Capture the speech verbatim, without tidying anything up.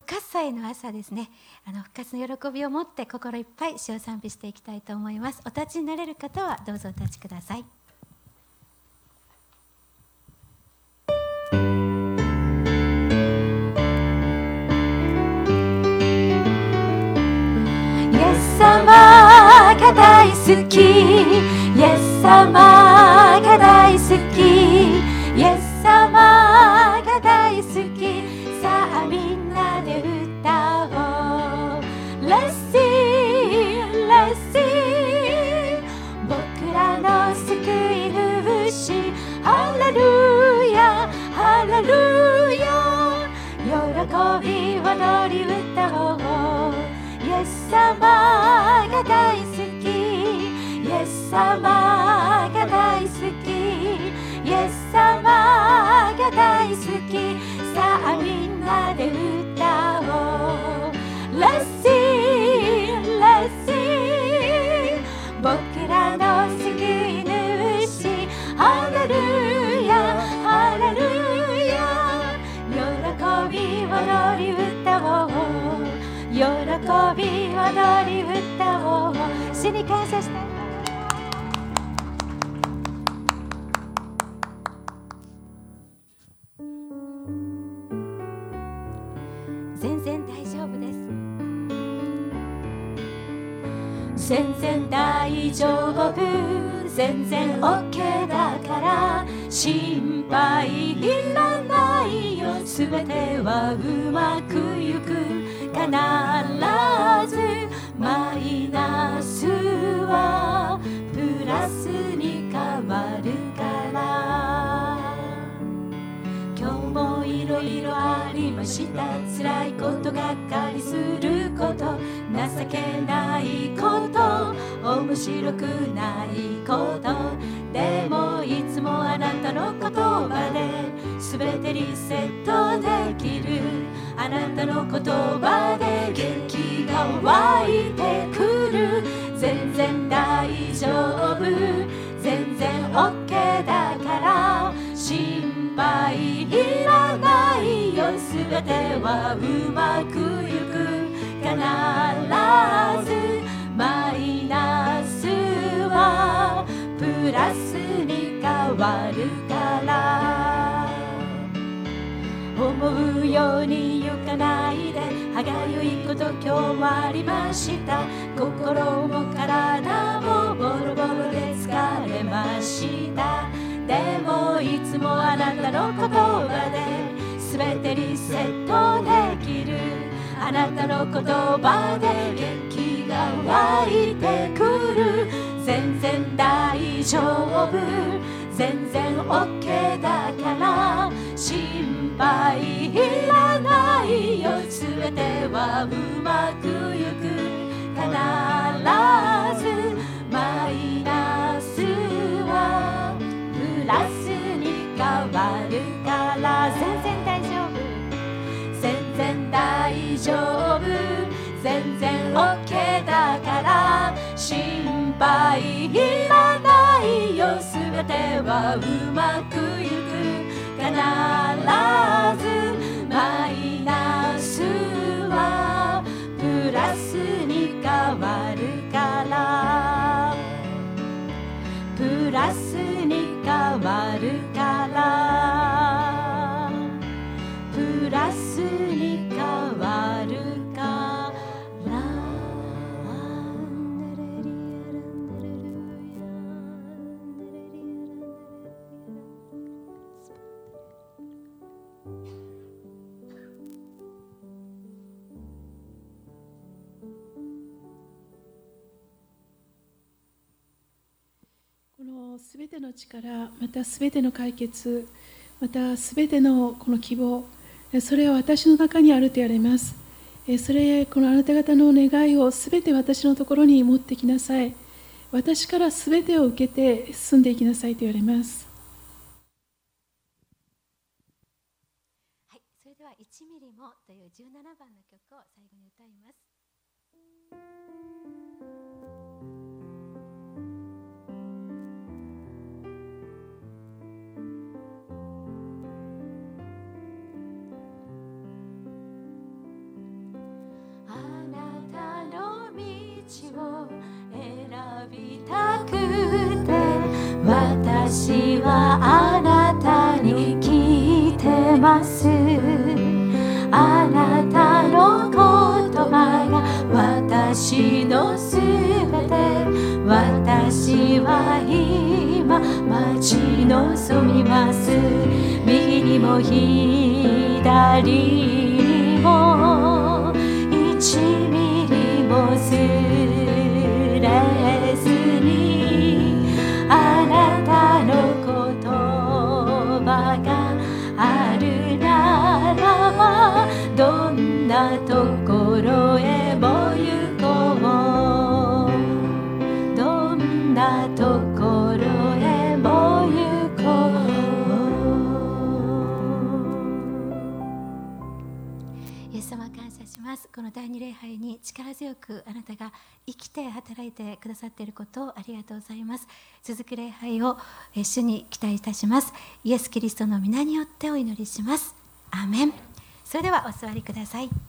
活祭の朝ですね、あの復活の喜びを持って心いっぱい主を賛美していきたいと思います。お立ちになれる方はどうぞお立ちください。イエス様が大好き、イエス様が大好き、イエス様が大好き、さあみんなで歌おう。 Let's sing, let's sing、 僕らの救い主、ハレルヤハレルヤ、喜び踊り歌おう。イエス様が大好き、イエス様が大好き、イエス様が大好き、さあみんなで歌おう。 Let's sing, let's sing、 僕らの救い主、ハレルヤハレルヤ、喜び踊り歌おう、喜び踊り歌おう。主に感謝したい。全然大丈夫です。全然大丈夫、全然 OK だから心配いらないよ。すべてはうまくいく、必ずマイナスはプラスに変わるから。今日もいろいろありました。辛いこと、がっかりすること、情けないこと、面白くないこと、でもいつもあなたの言葉で全てリセットできる。あなたの言葉で元気が湧いてくる。全然大丈夫、全然 OK だから心配いらないよ。すべてはうまくいく、必ずマイナスはプラスに変わるから。思うように行かないで、歯がゆいこと今日はありました。心も体もボロボロで疲れました。でもいつもあなたの言葉で全てリセットできる。あなたの言葉で元気が湧いてくる。全然大丈夫、全然 OK だから心配いらないよ。すべてはうまくいく、必ずマイナスはプラスに変わるから。全然大丈夫、全然大丈夫、全然 OK だから心配いらないよ。すべてはうまくいく、必ずマイナスはプラスに変わるから。プラスに変わるから、プラスに変わるから。 このすべての力、またすべての解決、またすべてのこの希望、それは私の中にあると言われます。それ、このあなた方の願いをすべて私のところに持ってきなさい。私からすべてを受けて進んでいきなさいと言われます。 はい、それではいちミリもというじゅうななばんの曲を最後に歌います。 を選びたくて、私はあなたに来てます。あなたの言葉が私のすべて。私は今待ち望みます。右にも左にも一ミリもずれずに、あなたの言葉があるならば、どんなところへも行こう、どんなところへも行こう。イエス様感謝します。この第二礼拝に力強くあなたが生きて働いてくださっていることをありがとうございます。続く礼拝を主に期待いたします。イエス・キリストの皆によってお祈りします。アーメン。それではお座りください。